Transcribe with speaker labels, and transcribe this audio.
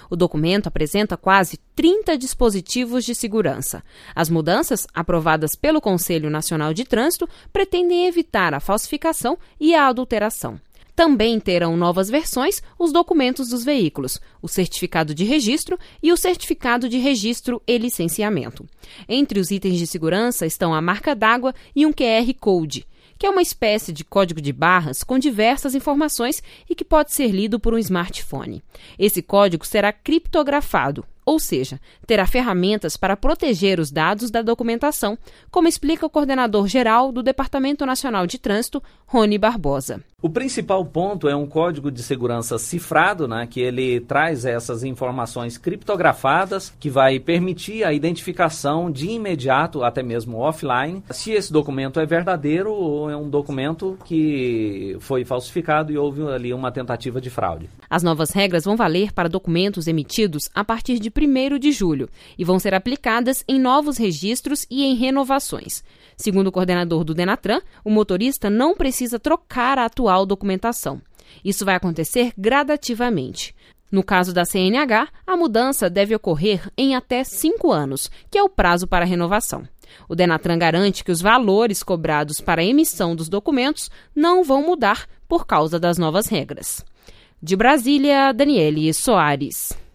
Speaker 1: O documento apresenta quase 30 dispositivos de segurança. As mudanças, aprovadas pelo Conselho Nacional de Trânsito, pretendem evitar a falsificação e a adulteração. Também terão novas versões os documentos dos veículos, o certificado de registro e o certificado de registro e licenciamento. Entre os itens de segurança estão a marca d'água e um QR Code, que é uma espécie de código de barras com diversas informações e que pode ser lido por um smartphone. Esse código será criptografado, ou seja, terá ferramentas para proteger os dados da documentação, como explica o coordenador-geral do Departamento Nacional de Trânsito, Rony Barbosa.
Speaker 2: O principal ponto é um código de segurança cifrado, que ele traz essas informações criptografadas, que vai permitir a identificação de imediato, até mesmo offline, se esse documento é verdadeiro ou é um documento que foi falsificado e houve ali uma tentativa de fraude.
Speaker 1: As novas regras vão valer para documentos emitidos a partir de 1º de julho e vão ser aplicadas em novos registros e em renovações. Segundo o coordenador do Denatran, o motorista não precisa trocar a atual documentação. Isso vai acontecer gradativamente. No caso da CNH, a mudança deve ocorrer em até 5 anos, que é o prazo para renovação. O Denatran garante que os valores cobrados para a emissão dos documentos não vão mudar por causa das novas regras. De Brasília, Daniele Soares.